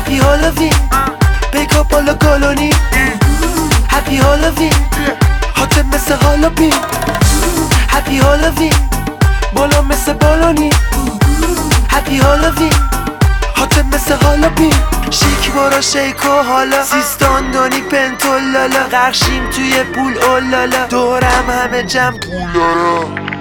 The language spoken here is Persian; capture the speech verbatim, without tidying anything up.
هپی هالووین پیکا بالا کالونی هپی هالووین هات مثل هالوپین هپی هالووین بالا مثل بالونی هپی هالووین هات مثل هالوپین شیک بارا شیک و حالا سیستان دانی پنتولالا غرشیم توی پول اولالا دورم همه جمع پولالا